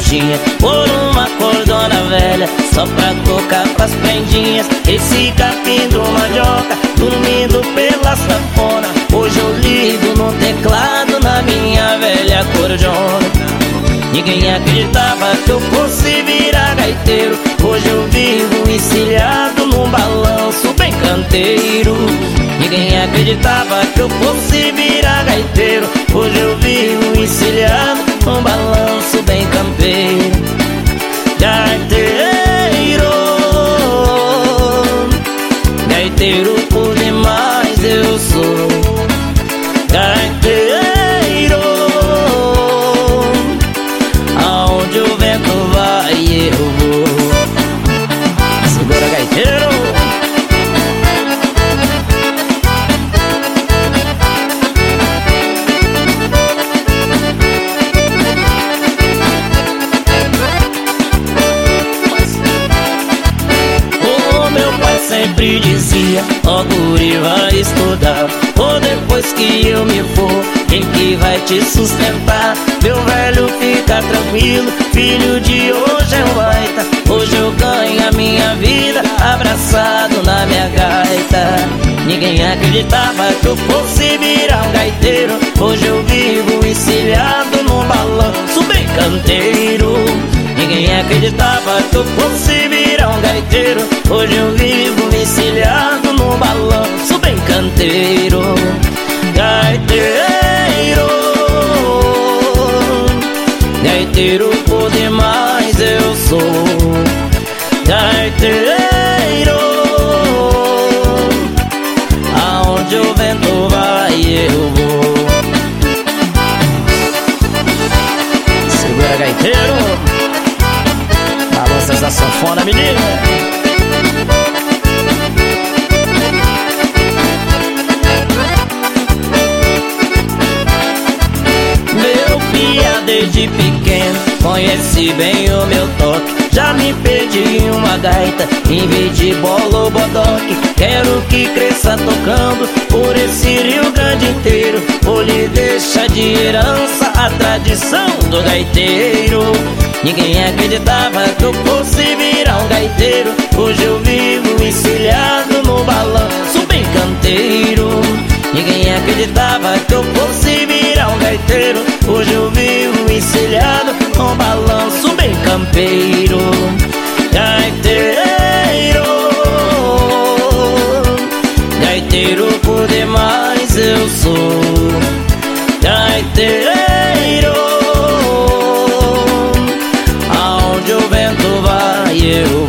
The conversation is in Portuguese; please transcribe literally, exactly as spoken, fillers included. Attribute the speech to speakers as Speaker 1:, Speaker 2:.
Speaker 1: bonitinha por uma cordona velha, só pra tocar pras prendinhas. Esse capim do mandioca, dormindo pela sanfona, hoje eu ligo no teclado na minha velha cordiona. Ninguém acreditava que eu fosse virar gaiteiro, hoje eu vivo encilhado num balanço bem canteiro. Ninguém acreditava que eu fosse virar gaiteiro, hoje eu vivo encilhado num balanço bem campeiro. Gaiteiro, gaiteiro por demais eu sou. Gaiteiro, aonde o vento vai eu vou. Segura, gaiteiro. Sempre dizia, ó guri, vai estudar, ou depois que eu me for, quem que vai te sustentar? Meu velho, fica tranquilo, filho de hoje é um baita. Hoje eu ganho a minha vida abraçado na minha gaita. Ninguém acreditava que eu fosse virar um gaiteiro, hoje eu vivo encilhado num balanço bem canteiro. Ninguém acreditava que eu fosse virar um gaiteiro, hoje eu vivo encilhado num balanço bem canteiro. Gaiteiro, gaiteiro por demais eu sou. Gaiteiro, aonde o vento vai eu vou. Segura, gaiteiro. Balança essa sanfona, menina. Meu pia desde pequeno conhece bem o meu toque. Já me pedi uma gaita em vez de bola ou bodoque. Quero que cresça tocando por esse Rio Grande inteiro, ou lhe deixa de herança a tradição do gaiteiro. Ninguém acreditava que eu fosse virar um gaiteiro, hoje eu vivo encilhado no balanço bem canteiro. Ninguém acreditava que eu fosse virar um gaiteiro, hoje eu vivo encilhado no balanço bem campeiro. Gaiteiro, gaiteiro por demais eu sou. Gaiteiro, aonde o vento vai eu